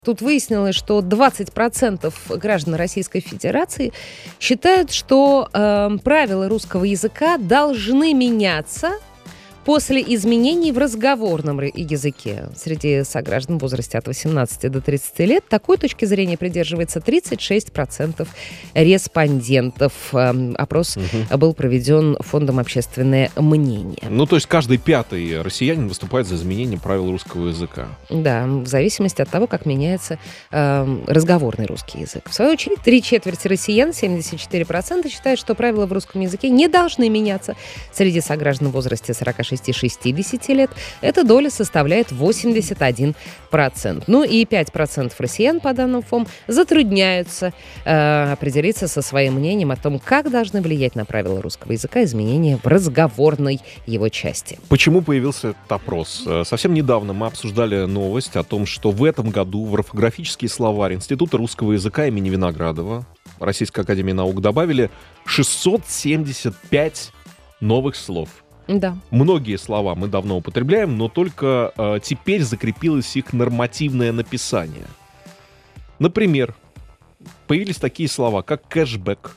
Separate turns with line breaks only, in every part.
Тут выяснилось, что 20% граждан Российской Федерации считают, что правила русского языка должны меняться после изменений в разговорном языке. Среди сограждан в возрасте от 18 до 30 лет такой точки зрения придерживается 36% респондентов. Опрос был проведен Фондом «Общественное мнение».
Ну, то есть каждый пятый россиянин выступает за изменение правил русского языка.
Да, в зависимости от того, как меняется разговорный русский язык. В свою очередь, 3/4 россиян, 74%, считают, что правила в русском языке не должны меняться. Среди сограждан в возрасте 46-60 лет эта доля составляет 81%. Ну и 5% россиян, по данным ФОМ, затрудняются определиться со своим мнением о том, как должны влиять на правила русского языка изменения в разговорной его части.
Почему появился этот опрос? Совсем недавно мы обсуждали новость о том, что в этом году в орфографический словарь Института русского языка имени Виноградова Российской академии наук добавили 675 новых слов.
Да.
Многие слова мы давно употребляем, но только теперь закрепилось их нормативное написание. Например, появились такие слова, как кэшбэк,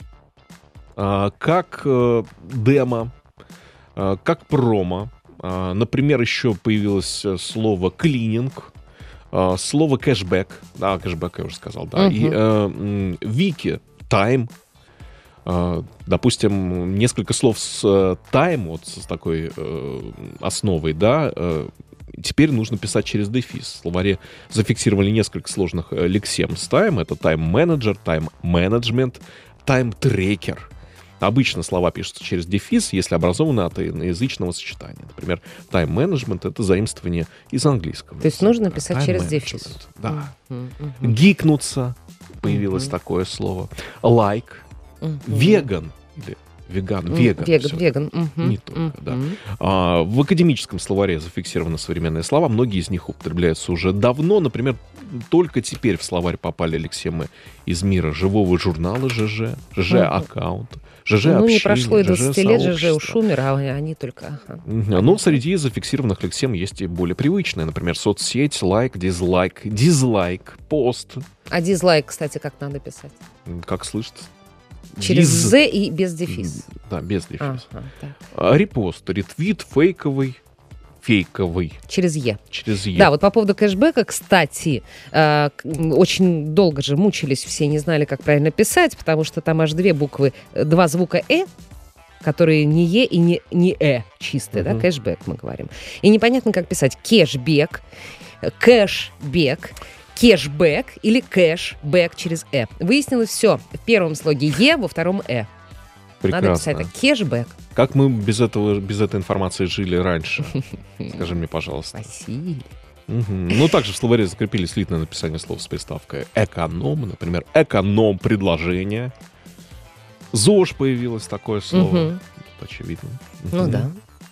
как демо, как промо. Например, еще появилось слово клининг, слово кэшбэк. Да, кэшбэк я уже сказал, да. И вики, тайм. Допустим, несколько слов с time, вот с такой основой, да, теперь нужно писать через дефис. В словаре зафиксировали несколько сложных лексем с time. Это time-менеджер, time-менеджмент, time-трекер. Обычно слова пишутся через дефис, если образованы от иноязычного сочетания. Например, time-менеджмент — это заимствование из английского.
То есть нужно писать через дефис.
Да. Гикнуться — появилось такое слово. Like. Веган или веган.
Веган.
Не только, да. В академическом словаре зафиксированы современные слова. Многие из них употребляются уже давно. Например, только теперь в словарь попали лексемы из мира живого журнала ЖЖ, ЖЖ-аккаунт, ЖЖ-общение,
Ну, не прошло и 20 лет, ЖЖ
ЖЖ-сообщество.
уж умер, а они только...
Но среди зафиксированных лексем есть и более привычные. Например, соцсеть, лайк, дизлайк, пост.
А дизлайк, кстати, как надо писать?
Как слышится?
Через «з» и без дефис.
Да, без дефис.
Так.
Репост, ретвит, фейковый.
Через «е».
Через «е».
Да, вот по поводу кэшбэка, кстати, очень долго же мучились, все не знали, как правильно писать, потому что там аж два звука «э», которые не «е» и не «э» чистые, да, кэшбэк мы говорим. И непонятно, как писать кэшбэк, кэшбэк, кэшбэк или кэшбэк через «э». Выяснилось все. В первом слоге «е», во втором «э».
Прекрасно.
Надо писать так, кэшбэк.
Как мы без этой информации жили раньше? Скажи мне, пожалуйста.
Спасибо.
Ну, также в словаре закрепили слитное написание слов с приставкой «эконом». Например, «эконом-предложение». ЗОЖ появилось такое слово. Очевидно.
Ну да.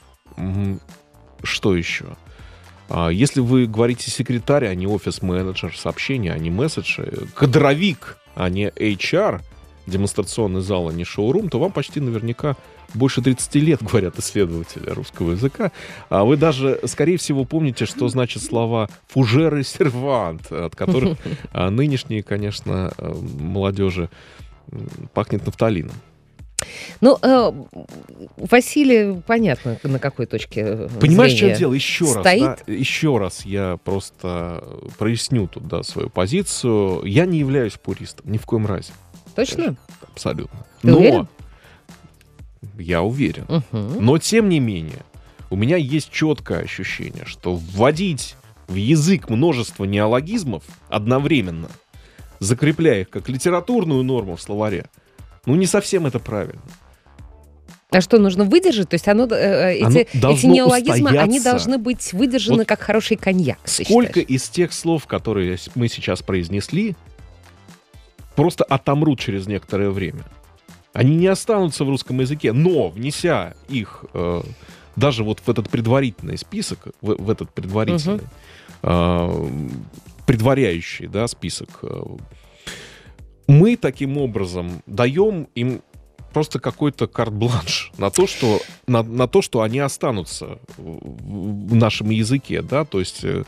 Что еще? Если вы говорите секретарь, а не офис-менеджер, сообщение, а не месседж, кадровик, а не HR, демонстрационный зал, а не шоурум, то вам почти наверняка больше 30 лет, говорят исследователи русского языка. А вы даже, скорее всего, помните, что значит слова «фужер» и «сервант», от которых нынешние, конечно, молодежи пахнет нафталином.
Ну, Василий, понятно, на какой точке
Понимаешь, что
зрения
дело? Еще раз,
стоит.
да, еще раз я просто проясню тут, да, свою позицию. Я не являюсь пуристом, ни в коем разе.
Точно?
Конечно, абсолютно.
Ты уверен?
Я уверен. Но, тем не менее, у меня есть четкое ощущение, что вводить в язык множество неологизмов одновременно, закрепляя их как литературную норму в словаре, ну, не совсем это правильно.
А что, нужно выдержать? То есть эти неологизмы, они должны быть выдержаны вот как хороший коньяк.
Сколько из тех слов, которые мы сейчас произнесли, просто отомрут через некоторое время? Они не останутся в русском языке, но, внеся их даже вот в этот предварительный список, в этот предварительный, предваряющий, да, список, мы таким образом даем им просто какой-то карт-бланш на то, что они останутся в нашем языке, да, то есть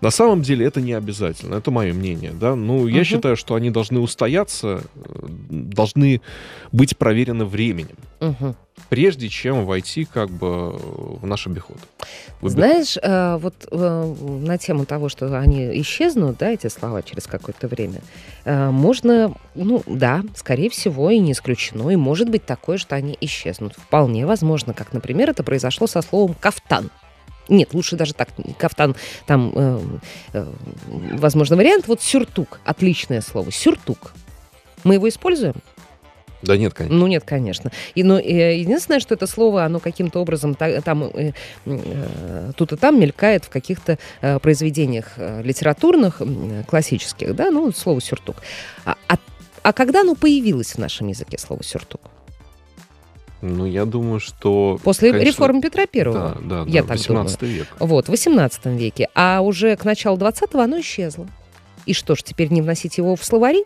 На самом деле это не обязательно, это мое мнение, да. Ну, я считаю, что они должны устояться, должны быть проверены временем, прежде чем войти как бы в наш обиход.
Знаешь, вот на тему того, что они исчезнут, да, эти слова через какое-то время, можно, ну да, скорее всего, и не исключено, и может быть такое, что они исчезнут. Вполне возможно, как, например, это произошло со словом «кафтан». Нет, лучше даже так, кафтан, там, возможно, вариант. Вот сюртук, отличное слово, сюртук. Мы его используем?
Да нет, конечно.
Ну, нет, конечно. Но единственное, что это слово, оно каким-то образом там, тут и там мелькает в каких-то произведениях литературных, классических, да, ну, слово «сюртук». А когда оно появилось в нашем языке, слово «сюртук»?
Ну, я думаю, что...
После
конечно,
реформы Петра Первого.
Да,
я так
18
думаю.
век.
Вот, в 18 веке. А уже к началу 20-го оно исчезло. И что ж, теперь не вносить его в словари?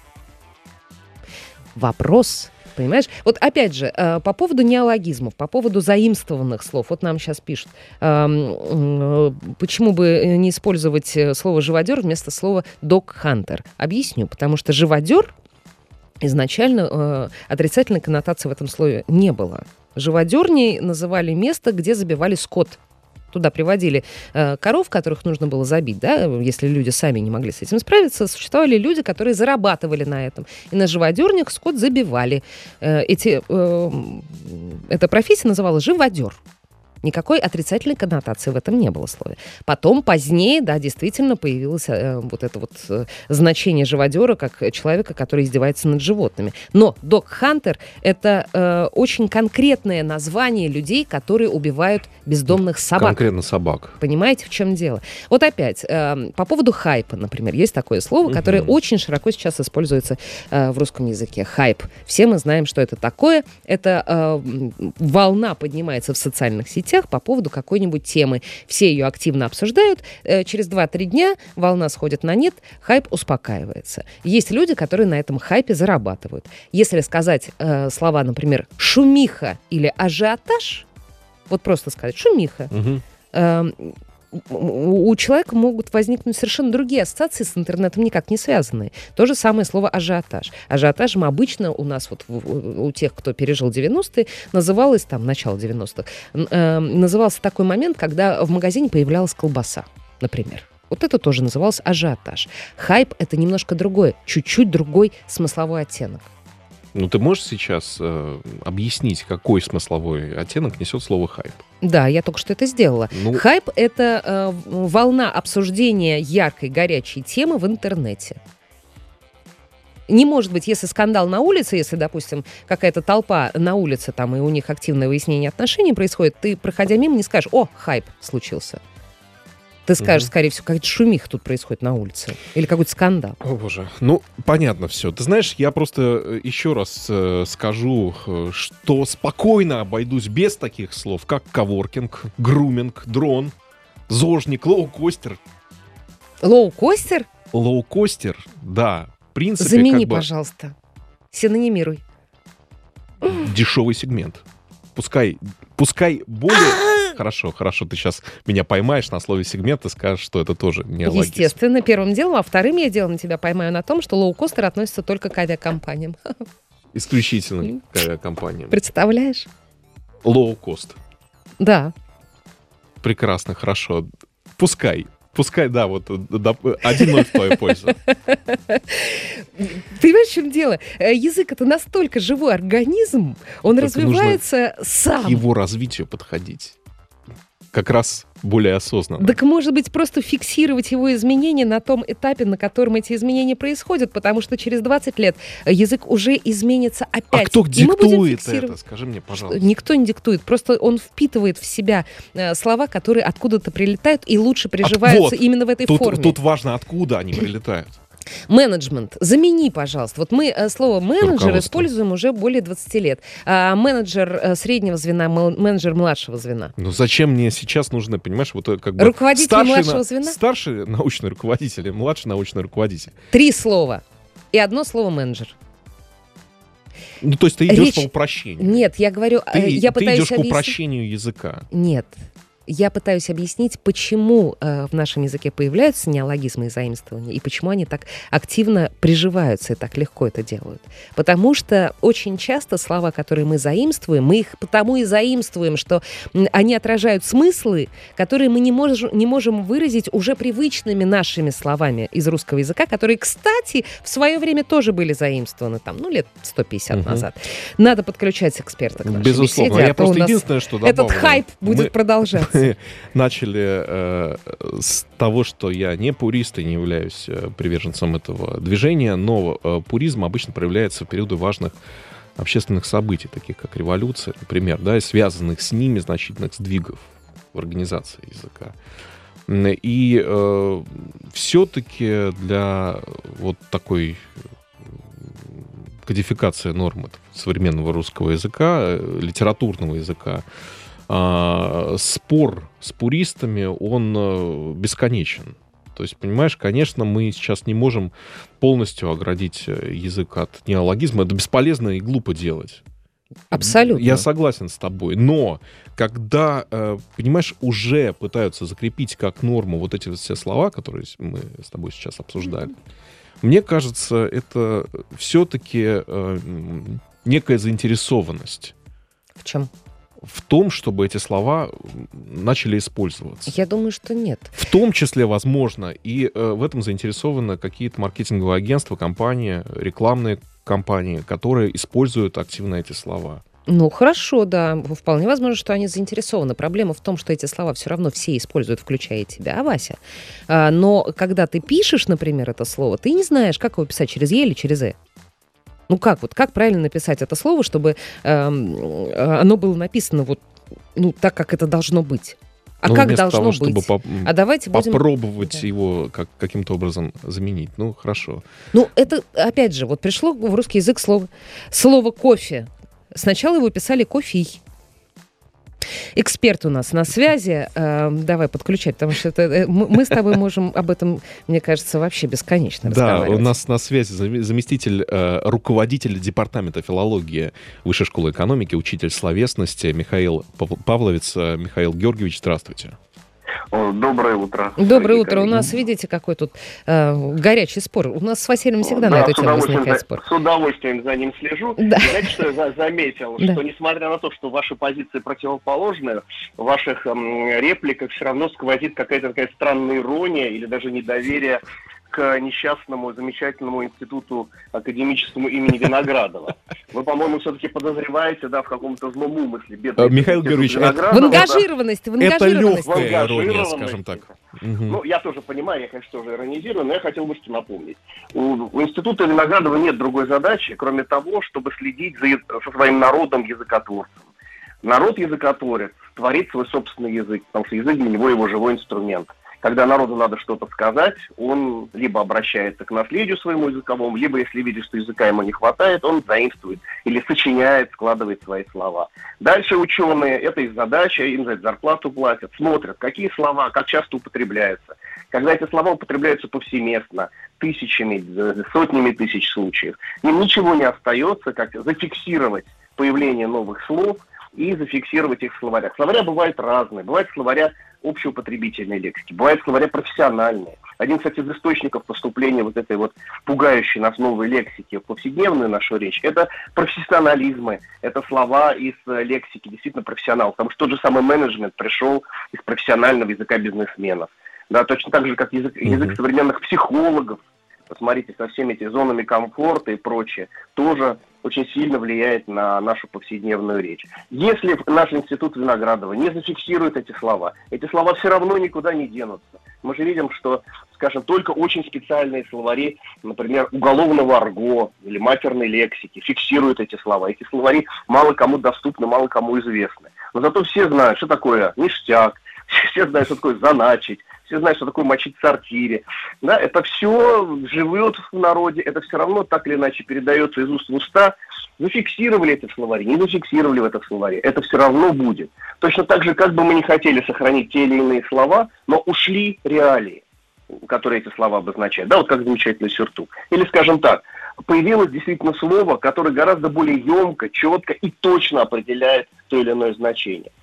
Вопрос, понимаешь? Вот опять же, по поводу неологизмов, по поводу заимствованных слов. Вот нам сейчас пишут, почему бы не использовать слово «живодер» вместо слова «дог-хантер». Объясню, потому что «живодер» изначально отрицательной коннотации в этом слове не было. Живодерней называли место, где забивали скот. Туда приводили коров, которых нужно было забить, да, если люди сами не могли с этим справиться. Существовали люди, которые зарабатывали на этом. И на живодернях скот забивали. Эта профессия называлась живодер. Никакой отрицательной коннотации в этом не было слове. Потом, позднее, да, действительно появилось вот это вот значение живодера как человека, который издевается над животными. Но дог-хантер — это очень конкретное название людей, которые убивают бездомных собак.
Конкретно собак.
Понимаете, в чем дело? Вот опять, по поводу хайпа, например, есть такое слово, которое очень широко сейчас используется в русском языке. Хайп. Все мы знаем, что это такое. Это волна поднимается в социальных сетях по поводу какой-нибудь темы. Все ее активно обсуждают. Через 2-3 дня волна сходит на нет, хайп успокаивается. Есть люди, которые на этом хайпе зарабатывают. Если сказать слова, например, «шумиха» или «ажиотаж», вот просто сказать «шумиха», у человека могут возникнуть совершенно другие ассоциации с интернетом, никак не связанные. То же самое слово «ажиотаж». Ажиотажем обычно у нас, вот у тех, кто пережил 90-е, называлось, там, начало 90-х, назывался такой момент, когда в магазине появлялась колбаса, например. Вот это тоже называлось ажиотаж. Хайп — это немножко другое, чуть-чуть другой смысловой оттенок.
Ну, ты можешь сейчас объяснить, какой смысловой оттенок несет слово «хайп»?
Да, я только что это сделала. Хайп — это волна обсуждения яркой, горячей темы в интернете. Не может быть, если скандал на улице, если, допустим, какая-то толпа на улице, там, и у них активное выяснение отношений происходит, ты, проходя мимо, не скажешь: «О, хайп случился». Ты скажешь, скорее всего, какая-то шумиха тут происходит на улице. Или какой-то скандал.
О, боже. Ну, понятно все. Ты знаешь, я просто еще раз скажу, что спокойно обойдусь без таких слов, как коворкинг, груминг, дрон, зожник, лоукостер.
Лоукостер?
Лоукостер, да. В принципе,
замени, пожалуйста. Синонимируй.
Дешевый сегмент. Пускай более... Хорошо, ты сейчас меня поймаешь на слове сегмент и скажешь, что это тоже не логично.
Естественно, первым делом, а вторым я делом тебя поймаю на том, что лоукостер относится только к авиакомпаниям.
Исключительно к авиакомпаниям.
Представляешь?
Лоукост.
Да.
Прекрасно, хорошо. Пускай, да, вот 1-0 в твою пользу.
Понимаешь, в чем дело? Язык — это настолько живой организм, он только развивается сам.
К его развитию подходить. Как раз более осознанно.
Так, может быть, просто фиксировать его изменения на том этапе, на котором эти изменения происходят, потому что через 20 лет язык уже изменится опять.
А кто диктует это? Скажи мне, пожалуйста.
Никто не диктует, просто он впитывает в себя слова, которые откуда-то прилетают и лучше приживаются именно в этой форме.
Тут важно, откуда они прилетают.
Менеджмент. Замени, пожалуйста. Вот мы слово «менеджер» используем уже более 20 лет. Менеджер среднего звена, менеджер младшего звена.
Ну зачем мне сейчас нужно, понимаешь, вот как бы...
Руководитель младшего звена?
Старший научный руководитель и младший научный руководитель.
3 слова. И 1 слово «менеджер».
Ну, то есть ты идешь по упрощению.
Нет, я говорю...
Ты идешь к упрощению языка.
Нет. я пытаюсь объяснить, почему в нашем языке появляются неологизмы и заимствования, и почему они так активно приживаются и так легко это делают. Потому что очень часто слова, которые мы заимствуем, мы их потому и заимствуем, что они отражают смыслы, которые мы не можем выразить уже привычными нашими словами из русского языка, которые, кстати, в свое время тоже были заимствованы, там, лет 150 назад. Надо подключать эксперта к нашей
Безусловно.
беседе,
Я просто единственное, что добавлю.
Этот хайп будет продолжаться.
Мы начали с того, что я не пурист и не являюсь приверженцем этого движения, но пуризм обычно проявляется в периоды важных общественных событий, таких как революция, например, да, и связанных с ними значительных сдвигов в организации языка. И все-таки для вот такой кодификации норм современного русского языка, литературного языка, спор с пуристами, он бесконечен. То есть, понимаешь, конечно, мы сейчас не можем полностью оградить язык от неологизма. Это бесполезно и глупо делать.
Абсолютно.
Я согласен с тобой. Но когда, понимаешь, уже пытаются закрепить как норму вот эти все слова, которые мы с тобой сейчас обсуждали, мне кажется, это все-таки некая заинтересованность.
В чем?
В том, чтобы эти слова начали использоваться.
Я думаю, что нет.
В том числе, возможно, и в этом заинтересованы какие-то маркетинговые агентства, компании, рекламные компании, которые используют активно эти слова.
Хорошо, да. Вполне возможно, что они заинтересованы. Проблема в том, что эти слова все равно все используют, включая тебя, Вася. Но когда ты пишешь, например, это слово, ты не знаешь, как его писать, через «е» или через «э». Как правильно написать это слово, чтобы оно было написано так, как это должно быть? Как должно
того,
быть?
Чтобы
давайте будем
попробовать его каким-то образом заменить. Хорошо.
Это, опять же, пришло в русский язык слово «кофе». Сначала его писали «кофей». Эксперт у нас на связи. Давай подключать, потому что мы с тобой можем об этом, мне кажется, вообще бесконечно разговаривать.
Да, у нас на связи заместитель руководителя департамента филологии Высшей школы экономики, учитель словесности Михаил Павловец. Михаил Георгиевич, здравствуйте.
Доброе утро.
Доброе утро. У нас, видите, какой тут горячий спор. У нас с Василием всегда на эту тему возникает спор.
С удовольствием за ним слежу. Да. Знаете, что я заметил?
Да.
Что несмотря на то, что ваши позиции противоположны, в ваших репликах все равно сквозит какая-то такая странная ирония или даже недоверие к несчастному, замечательному институту академическому имени Виноградова. Вы, по-моему, все-таки подозреваете, в каком-то злом умысле.
Михаил Георгиевич,
в ангажированности.
Это легкая ирония, скажем так.
Я тоже понимаю, я, конечно, тоже иронизирую, но я хотел бы что напомнить. У института Виноградова нет другой задачи, кроме того, чтобы следить со своим народом языкотворцем. Народ языкотворец творит свой собственный язык, потому что язык для него его живой инструмент. Когда народу надо что-то сказать, он либо обращается к наследию своему языковому, либо, если видит, что языка ему не хватает, он заимствует или сочиняет, складывает свои слова. Дальше ученые, это их задача, им за это зарплату платят, смотрят, какие слова, как часто употребляются. Когда эти слова употребляются повсеместно, тысячами, сотнями тысяч случаев, им ничего не остается, как зафиксировать появление новых слов и зафиксировать их в словарях. Словаря бывают разные. Бывают словаря общеупотребительной лексики, бывают словаря профессиональные. Один, кстати, из источников поступления вот этой пугающей нас новой лексики в повседневную нашу речь, это профессионализмы, это слова из лексики действительно профессионалов. Потому что тот же самый менеджмент пришел из профессионального языка бизнесменов. Да, точно так же, как язык современных психологов. Посмотрите, со всеми этими зонами комфорта и прочее, тоже очень сильно влияет на нашу повседневную речь. Если наш институт Виноградова не зафиксирует эти слова все равно никуда не денутся. Мы же видим, что, скажем, только очень специальные словари, например, уголовного арго или матерной лексики, фиксируют эти слова. Эти словари мало кому доступны, мало кому известны. Но зато все знают, что такое ништяк, все знают, что такое заначить, все знают, что такое мочить в сортире. Да, это все живет в народе, это все равно так или иначе передается из уст в уста. Зафиксировали это в словаре, не зафиксировали это в словаре, это все равно будет. Точно так же, как бы мы не хотели сохранить те или иные слова, но ушли реалии, которые эти слова обозначают. Да, как замечательный сюртук. Или, скажем так, появилось действительно слово, которое гораздо более емко, четко и точно определяет то или иное значение.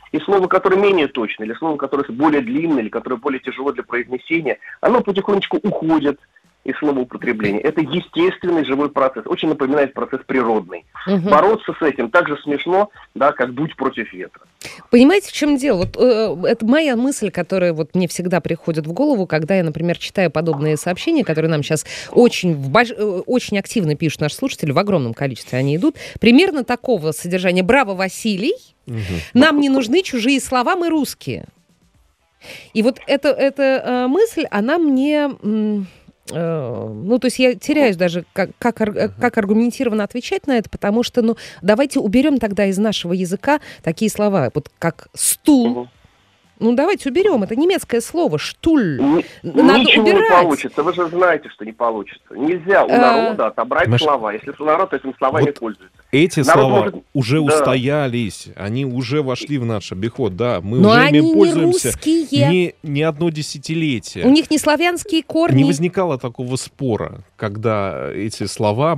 И слово, которое менее точное, или слово, которое более длинное, или которое более тяжело для произнесения, оно потихонечку уходит из словоупотребления. Это естественный живой процесс, очень напоминает процесс природный. Бороться с этим так же смешно, да, как дуть против ветра.
Понимаете, в чем дело? Вот это моя мысль, которая вот мне всегда приходит в голову, когда я, например, читаю подобные сообщения, которые нам сейчас очень активно пишут наши слушатели, в огромном количестве они идут, примерно такого содержания. Браво, Василий! Нам не нужны чужие слова, мы русские. И вот эта мысль, она мне... то есть я теряюсь даже, как аргументированно отвечать на это, потому что, давайте уберем тогда из нашего языка такие слова, вот как «стул». Давайте уберем. Это немецкое слово «штуль». Надо
ничего
убирать.
Не получится. Вы же знаете, что не получится. Нельзя у народа отобрать слова, если народ этими словами пользуется.
Эти слова уже устоялись, они уже вошли в наш обиход, да. Мы
Но
уже
они
ими пользуемся
не русские.
Не одно десятилетие.
У них не славянские корни.
Не возникало такого спора, когда эти слова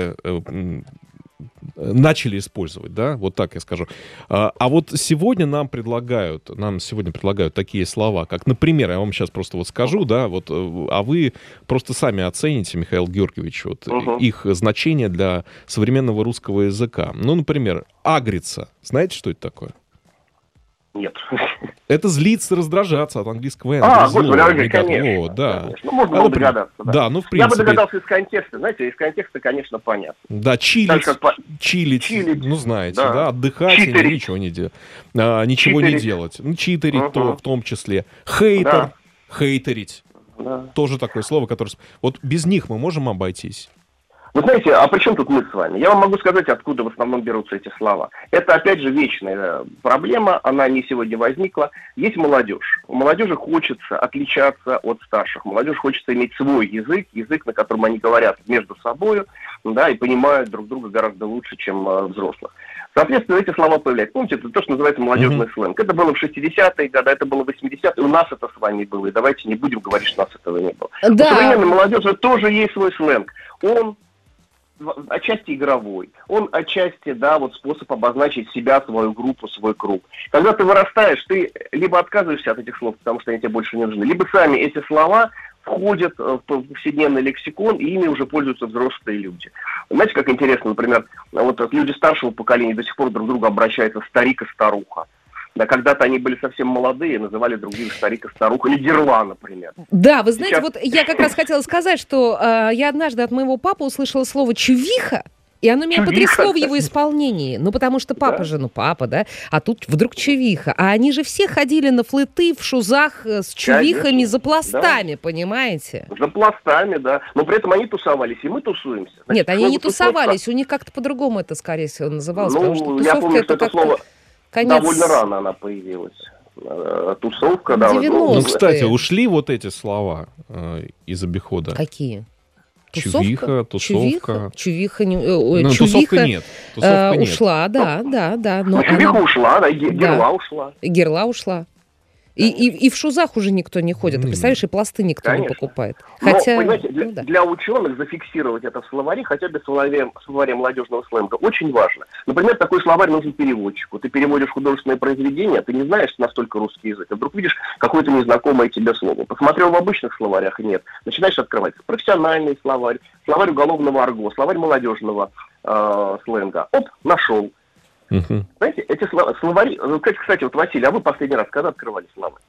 начали использовать, да, вот так я скажу. А вот сегодня нам предлагают такие слова, как, например, я вам сейчас просто вот скажу, да, вот, а вы просто сами оцените, Михаил Георгиевич, вот, их значение для современного русского языка. Например, агриться. Знаете, что это такое?
Нет.
Это злиться, раздражаться от английского
господи, конечно.
Вот, да.
Конечно. Можно было догадаться. Да,
в принципе.
Я бы догадался из контекста. Знаете, из контекста, конечно, понятно.
Да, чилить, знаете, да, отдыхать
читерить.
И ничего не делать. Ничего не делать. Читерить в том числе. Хейтер, хейтерить. Да. Тоже такое слово, которое... Вот без них мы можем обойтись?
Вы знаете, а при чем тут мы с вами? Я вам могу сказать, откуда в основном берутся эти слова. Это, опять же, вечная проблема, она не сегодня возникла. Есть молодежь. У молодежи хочется отличаться от старших. Молодежь хочется иметь свой язык, на котором они говорят между собой, да, и понимают друг друга гораздо лучше, чем взрослых. Соответственно, эти слова появляются. Помните, это то, что называется молодежный сленг. Это было в 60-е годы, это было в 80-е, и у нас это с вами было. И давайте не будем говорить, что у нас этого не было. Да. У современной молодежи тоже есть свой сленг. Он отчасти игровой, он отчасти, да, вот способ обозначить себя, свою группу, свой круг. Когда ты вырастаешь, ты либо отказываешься от этих слов, потому что они тебе больше не нужны, либо сами эти слова входят в повседневный лексикон, и ими уже пользуются взрослые люди. Знаете, как интересно, например, вот люди старшего поколения до сих пор друг к другу обращаются старик и старуха. Да, когда-то они были совсем молодые, называли друг друга старик и старуха, или герла, например.
Да, вы знаете, вот я как раз хотела сказать, что я однажды от моего папы услышала слово «чувиха», и оно меня потрясло в его исполнении. Потому что папа же, папа, да, а тут вдруг чувиха. А они же все ходили на флэты в шузах с чувихами за пластами, понимаете?
За пластами, да. Но при этом они тусовались, и мы тусуемся.
Значит, нет, они не тусовались, у них как-то по-другому это, скорее всего, называлось. Потому что
я помню, что это слово... Довольно рано она появилась. Тусовка, да.
Кстати, ушли вот эти слова из обихода.
Какие?
Чувиха, тусовка.
Чувиха
тусовка нет.
Ушла, да.
Но чувиха ушла, да, герла ушла.
Герла ушла. И в шузах уже никто не ходит. Ты представляешь, и пласты никто не покупает. Хотя,
но, понимаете, для ученых зафиксировать это в словаре, хотя бы в словаре молодежного сленга, очень важно. Например, такой словарь нужен переводчику. Ты переводишь художественное произведение, ты не знаешь настолько русский язык, а вдруг видишь какое-то незнакомое тебе слово. Посмотрел в обычных словарях, нет. Начинаешь открывать профессиональный словарь, словарь уголовного арго, словарь молодежного сленга. Оп, нашел. Знаете, эти словари... Кстати, вот, Василий, а вы последний раз когда открывали словарь?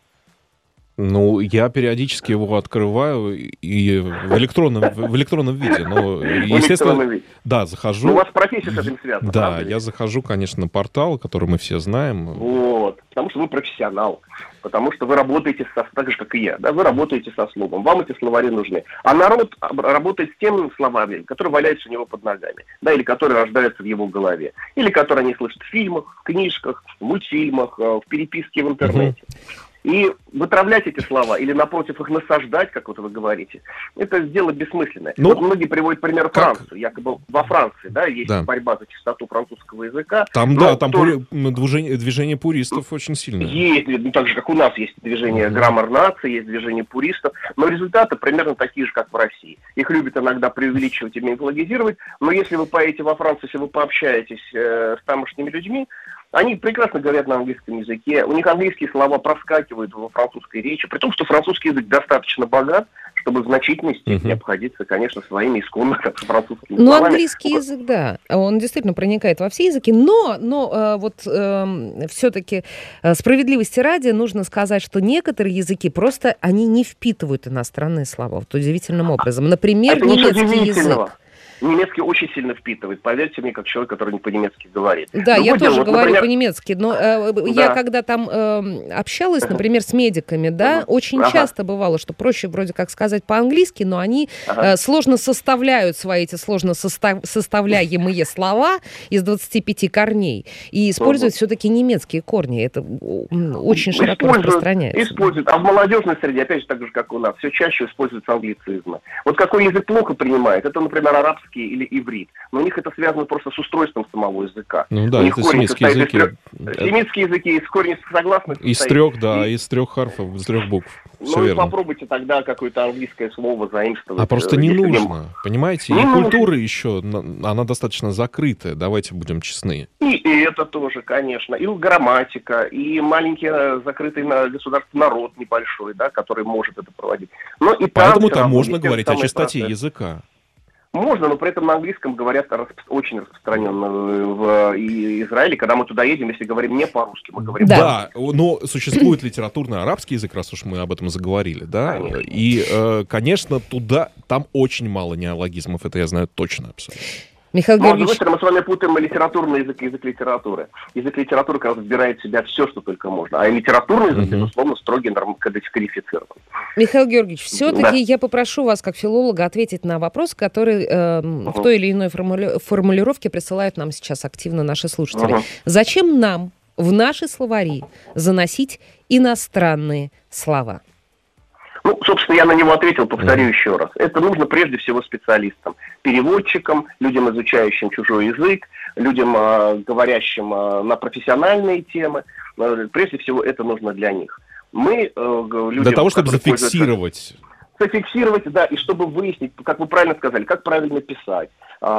Я периодически его открываю и в электронном виде. Но, естественно, да, захожу.
Но у вас профессия с этим связана.
Да, правда? Я захожу, конечно, на портал, который мы все знаем.
Вот, потому что вы профессионал. Потому что вы работаете так же, как и я. Да? Вы работаете со словом. Вам эти словари нужны. А народ работает с теми словами, которые валяются у него под ногами. Да, или которые рождаются в его голове. Или которые они слышат в фильмах, в книжках, в мультфильмах, в переписке в интернете. И вытравлять эти слова или, напротив, их насаждать, как вот вы говорите, это дело бессмысленное.
Ну,
вот многие приводят пример Францию. Якобы во Франции, да, есть борьба за чистоту французского языка.
Там движение пуристов очень сильное.
Есть, ну, так же, как у нас есть движение граммар нации, есть движение пуристов, но результаты примерно такие же, как в России. Их любят иногда преувеличивать и мифологизировать, но если вы поедете во Францию, если вы пообщаетесь с тамошними людьми, они прекрасно говорят на английском языке, у них английские слова проскакивают во французской речи, при том, что французский язык достаточно богат, чтобы в значительной степени обходиться, конечно, своими исконно французскими словами.
Ну, английский язык, да, он действительно проникает во все языки, но все-таки справедливости ради нужно сказать, что некоторые языки просто, они не впитывают иностранные слова вот удивительным образом. Например, немецкий язык.
Немецкий очень сильно впитывает, поверьте мне, как человек, который не по-немецки говорит.
Да, я тоже говорю по-немецки, но я когда там общалась, например, с медиками, да, очень часто бывало, что проще вроде как сказать по-английски, но они сложно составляют свои эти сложно составляемые слова из 25 корней и используют все-таки немецкие корни. Это очень широко распространяется.
Используют. А в молодежной среде, опять же, так же, как у нас, все чаще используются англицизмы. Вот какой язык плохо принимает, это, например, арабский или иврит. Но у них это связано просто с устройством самого языка.
Ну да, это семитские языки.
Семитские языки из корня согласных.
Из трех харфов, из 3 букв.
Ну и попробуйте тогда какое-то английское слово заимствовать.
А просто не нужно, понимаете? И культура еще, она достаточно закрытая, давайте будем честны.
И это тоже, конечно. И грамматика, и маленький закрытый государственный народ небольшой, да, который может это проводить. Но и
поэтому там можно говорить о чистоте языка.
Можно, но при этом на английском говорят очень распространенно в Израиле. Когда мы туда едем, если говорим не по-русски, мы говорим
по-русски. Да, но существует литературный арабский язык, раз уж мы об этом заговорили, да? Конечно. И, конечно, там очень мало неологизмов, это я знаю точно абсолютно.
Михаил Георгиевич...
мы с вами путаем литературный язык и язык литературы. Язык литературы как раз вбирает в себя все, что только можно. А литературный язык, безусловно, строгий, кодифицирован.
Михаил Георгиевич, все-таки я попрошу вас, как филолога, ответить на вопрос, который в той или иной формулировке присылают нам сейчас активно наши слушатели. Зачем нам в наши словари заносить иностранные слова?
Ну, собственно, я на него ответил, повторю еще раз. Это нужно прежде всего специалистам, переводчикам, людям, изучающим чужой язык, людям, говорящим на профессиональные темы. Прежде всего, это нужно для них. Мы, людям,
для того, чтобы зафиксировать.
Зафиксировать, да, и чтобы выяснить, как вы правильно сказали, как правильно писать,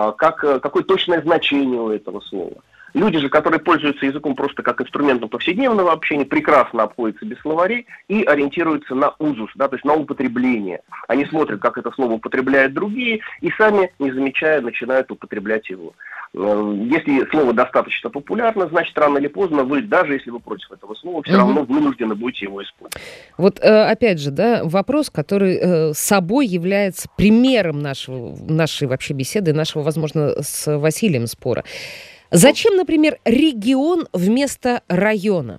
какое точное значение у этого слова. Люди же, которые пользуются языком просто как инструментом повседневного общения, прекрасно обходятся без словарей и ориентируются на узус, да, то есть на употребление. Они смотрят, как это слово употребляют другие, и сами, не замечая, начинают употреблять его. Если слово достаточно популярно, значит, рано или поздно вы, даже если вы против этого слова, все равно вынуждены будете его использовать.
Вот опять же, да, вопрос, который собой является примером нашей вообще беседы, нашего, возможно, с Василием спора. Зачем, например, регион вместо района?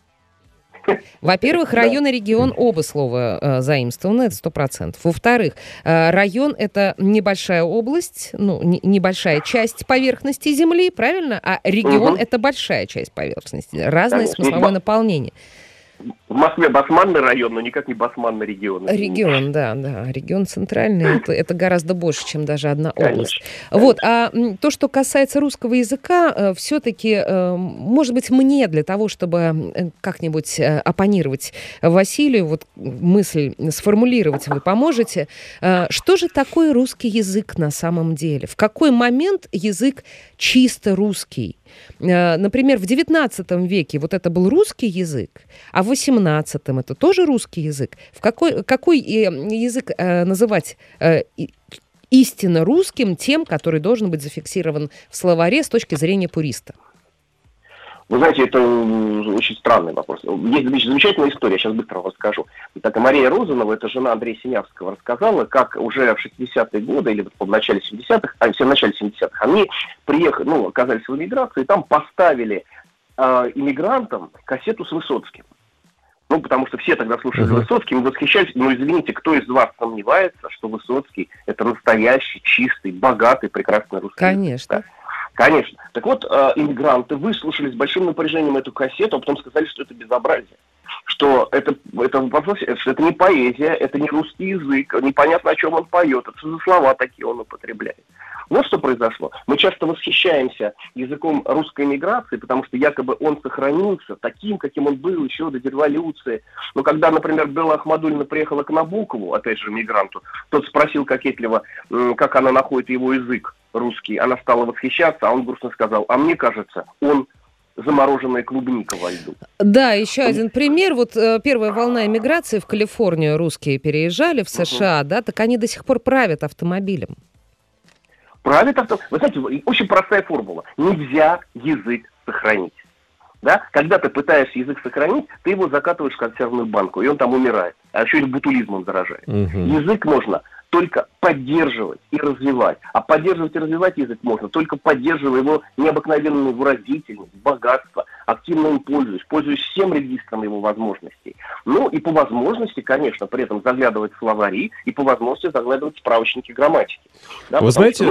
Во-первых, район и регион оба слова заимствованы, это 100%. Во-вторых, район — это небольшая область, ну, небольшая часть поверхности Земли, правильно? А регион — это большая часть поверхности. Разное смысловое наполнение.
В Москве басманный район, но никак не басманный регион.
Регион, да. Регион центральный, это гораздо больше, чем даже одна область. Вот, а то, что касается русского языка, все-таки, может быть, мне для того, чтобы как-нибудь оппонировать Василию, вот мысль сформулировать вы поможете. Что же такое русский язык на самом деле? В какой момент язык чисто русский? Например, в XIX веке вот это был русский язык, а в XVIII это тоже русский язык. Какой язык называть истинно русским, тем, который должен быть зафиксирован в словаре с точки зрения пуриста?
Вы знаете, это очень странный вопрос. Есть замечательная история, сейчас быстро вам расскажу. Так, Мария Розанова, это жена Андрея Синявского, рассказала, как уже в 60-е годы, или в начале 70-х, в начале 70-х, они приехали, оказались в эмиграции, и там поставили иммигрантам кассету с Высоцким. Потому что все тогда слушали Высоцким, восхищались. Извините, кто из вас сомневается, что Высоцкий — это настоящий, чистый, богатый, прекрасный русский язык?
Конечно.
Конечно. Так вот, иммигранты выслушали с большим напряжением эту кассету, а потом сказали, что это безобразие. что это не поэзия, это не русский язык, непонятно, о чем он поет, это за слова такие он употребляет. Вот что произошло. Мы часто восхищаемся языком русской миграции, потому что якобы он сохранился таким, каким он был еще до революции. Но когда, например, Белла Ахмадуллина приехала к Набокову, опять же, мигранту, тот спросил кокетливо, как она находит его язык русский. Она стала восхищаться, а он грустно сказал, а мне кажется, он замороженная клубника во льду.
Да, еще один пример. Вот первая волна эмиграции в Калифорнию, русские переезжали в США, да, так они до сих пор правят автомобилем.
Правит автомобилем. Вы знаете, очень простая формула. Нельзя язык сохранить. Да? Когда ты пытаешься язык сохранить, ты его закатываешь в консервную банку, и он там умирает. А еще и ботулизмом заражает. Язык можно только поддерживать и развивать. А поддерживать и развивать язык можно, только поддерживая его необыкновенную выразительность, богатство, активно им пользуясь всем регистром его возможностей. Ну и по возможности, конечно, при этом заглядывать в словари и по возможности заглядывать в справочники грамматики. Да,
вы знаете,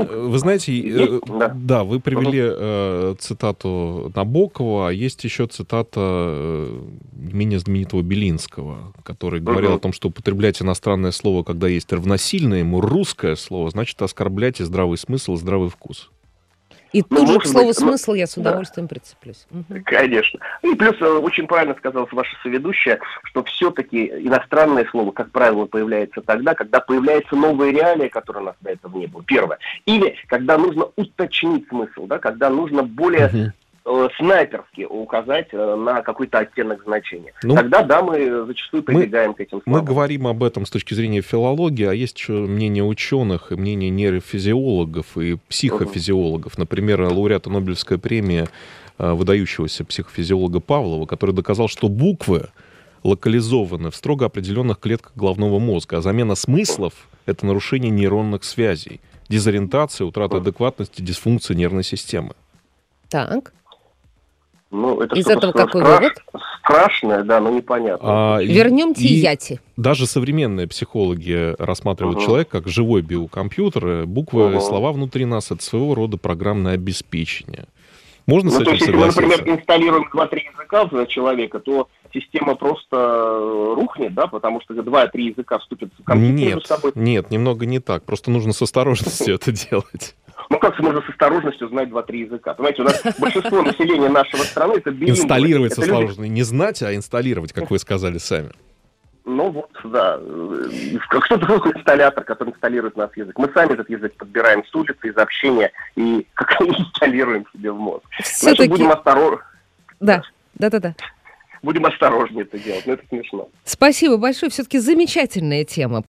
вы привели цитату Набокова, а есть еще цитата менее знаменитого Белинского, который говорил о том, что употреблять иностранное слово, когда есть равносильное ему русское слово, значит оскорблять и здравый смысл, и здравый вкус.
И тут же к слову смысл я с удовольствием прицеплюсь.
Конечно. И плюс очень правильно сказала ваша соведущая, что все-таки иностранное слово, как правило, появляется тогда, когда появляется новая реалия, которая у нас до этого не было. Первое. Или когда нужно уточнить смысл, да, когда нужно более снайперски указать на какой-то оттенок значения. Тогда, да, мы зачастую прибегаем к этим словам.
Мы говорим об этом с точки зрения филологии, а есть еще мнение ученых и мнение нейрофизиологов и психофизиологов. Например, лауреата Нобелевской премии, выдающегося психофизиолога Павлова, который доказал, что буквы локализованы в строго определенных клетках головного мозга, а замена смыслов — это нарушение нейронных связей, дезориентация, утрата адекватности, дисфункция нервной системы.
Так.
Ну, это
из этого какой вывод?
Страшное, да, но непонятно.
Вернемте Яти.
Даже современные психологи рассматривают человека как живой биокомпьютер. Буквы и слова внутри нас — это своего рода программное обеспечение. Можно с этим согласиться?
Если мы, например, инсталируем 2-3 языка в человека, то система просто рухнет, да, потому что 2-3 языка вступят в конфликт между собой.
Нет, немного не так. Просто нужно с осторожностью это делать.
Ну, как можно с осторожностью знать 2-3 языка? Понимаете, у нас большинство населения нашего страны — это билингвы.
Инсталлировать с осторожностью. Не знать, а инсталлировать, как вы сказали сами.
Ну вот, да. Кто такой инсталлятор, который инсталирует наш язык? Мы сами этот язык подбираем с улицы, из общения и как инсталируем себе в мозг. Значит, будем осторожны.
Да.
Будем осторожнее это делать, но это смешно.
Спасибо большое. Все-таки замечательная тема.